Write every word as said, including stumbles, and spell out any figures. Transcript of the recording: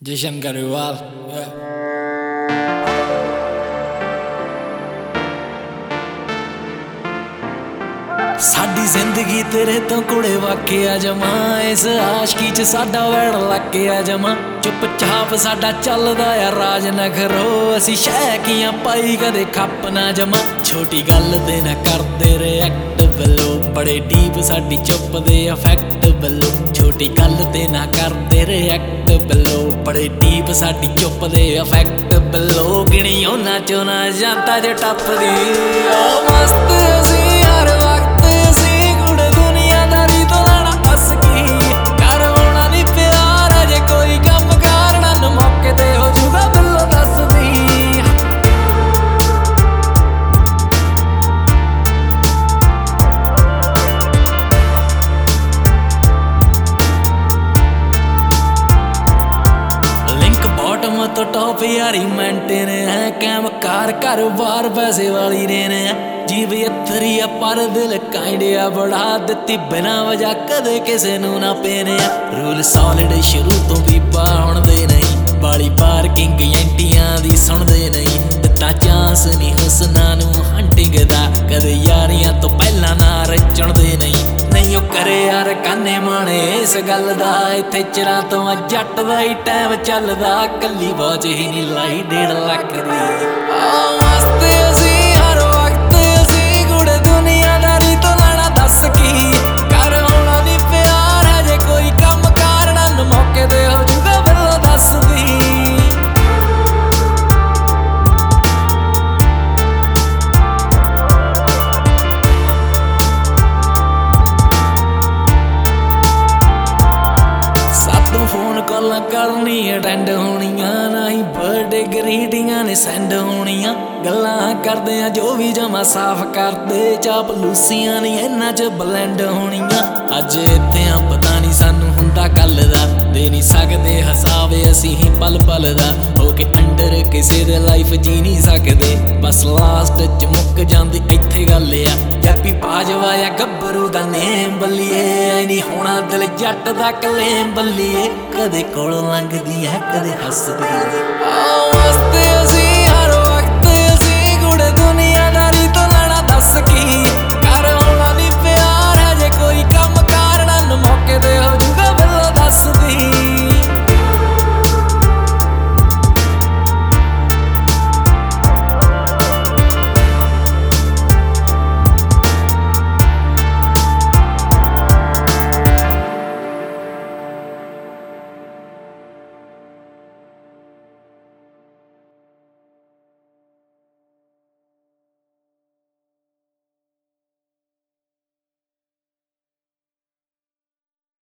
जशन गरेवाल साडी जिंदगी तेरे तो कुड़े वाकिया जमा इस आशकी च साडा वैड़ लाकिया जमा चुप चाप साडा चलदा आ राज न करो असी शैकियां पाई कदे खप ना जमा छोटी गल ते ना करदे रिएक्ट बलो बड़े डीप साडी चुप दे अफेक्ट बलो छोटी गल ते ना करदे रिएक्ट बलो बड़े डीप साडी चुप दे अफेक्ट बलो गिणी उन्हां चों ना जांदा जे टपदी ओ मस्त असी हर वक्त तो टॉप यारी मेंटेन है कैम कार कारोबार पैसे वाली रेन है जीव इत्थरी पर दिल काइंडिया बढ़ा दिती बिना वजह कदे किसे नू ना पेने रूल सॉलिड शुरू तो भी पाउण दे नहीं बाली पार्किंग एंटियां दी सुनदे नहीं दिता चांस नहीं हुसना नू हंटिंग दा कदे यारियां तो पहला ना रचण दे नहीं नहीं ओ करे यार काने माने इस गल दा इत्थे चिरां तो जट दा ही टाइम चलदा कल्ली बाज ही नहीं लाई डेढ़ लख दी आ मस्त असी हर वक्त असी गुड़ दुनियादारी तो लेना दस की कर होना नी प्यार है जे कोई कम कारना न मौके दे हो जुगा बिल्लो दस दी कॉलां करनी अटेंड होनियां ना ही बर्थडे ग्रीटिंगां ने सेंड होनियां गल्लां करदे आ जो भी जमा साफ करदे चापलूसियां नी इन्हां च ब्लेंड होनियां अज इत्थे आ पता नहीं सानू हुंदा कल दा दे नहीं सकदे हिसाब असीं ही पल पल दा हो के अंडर किसे दे लाइफ जी नहीं सकदे बस लास्ट च मुक जांदी इत्थे गल आ जैपी बाजवा या गब्बरू दा नेम बल्लिए नहीं होना दिल जट दा कलेम बल्लिए कदे कोलों लंघदी है कदे हसदी आ मस्त असी